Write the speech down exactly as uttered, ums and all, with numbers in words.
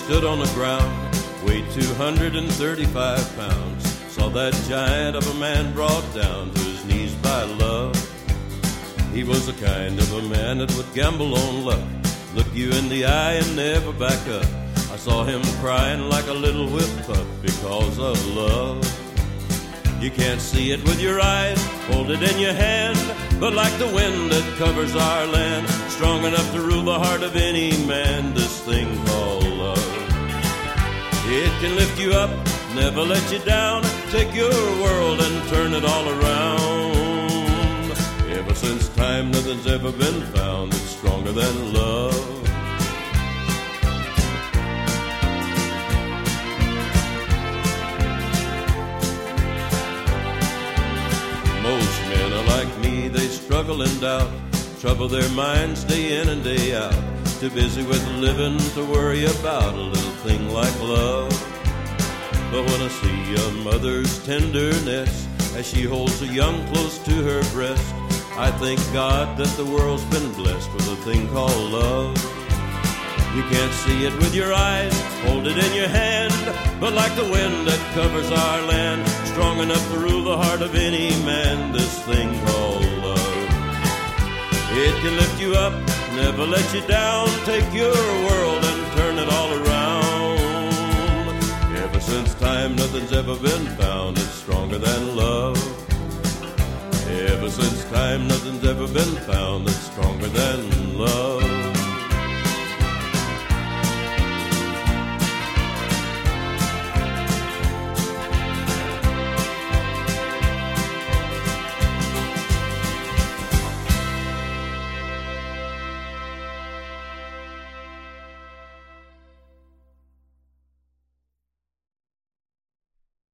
stood on the ground, weighed two hundred thirty-five pounds. Saw that giant of a man brought down to his knees by love. He was the kind of a man that would gamble on luck, look you in the eye and never back up. I saw him crying like a little whipped pup because of love. You can't see it with your eyes, hold it in your hand, but like the wind that covers our land, strong enough to rule the heart of any man, this thing called love. It can lift you up, never let you down, take your world and turn it all around. Ever since time, nothing's ever been found that's stronger than love. Most men are like me, they struggle and doubt, trouble their minds day in and day out, too busy with living to worry about a little thing like love. But when I see a mother's tenderness as she holds a young close to her breast, I thank God that the world's been blessed with a thing called love. You can't see it with your eyes, hold it in your hand, but like the wind that covers our land, strong enough to rule the heart of any man, this thing called love. It can lift you up, never let you down, take your world and turn it all around. Ever since time, nothing's ever been found that's stronger than love. Ever since time, nothing's ever been found that's stronger than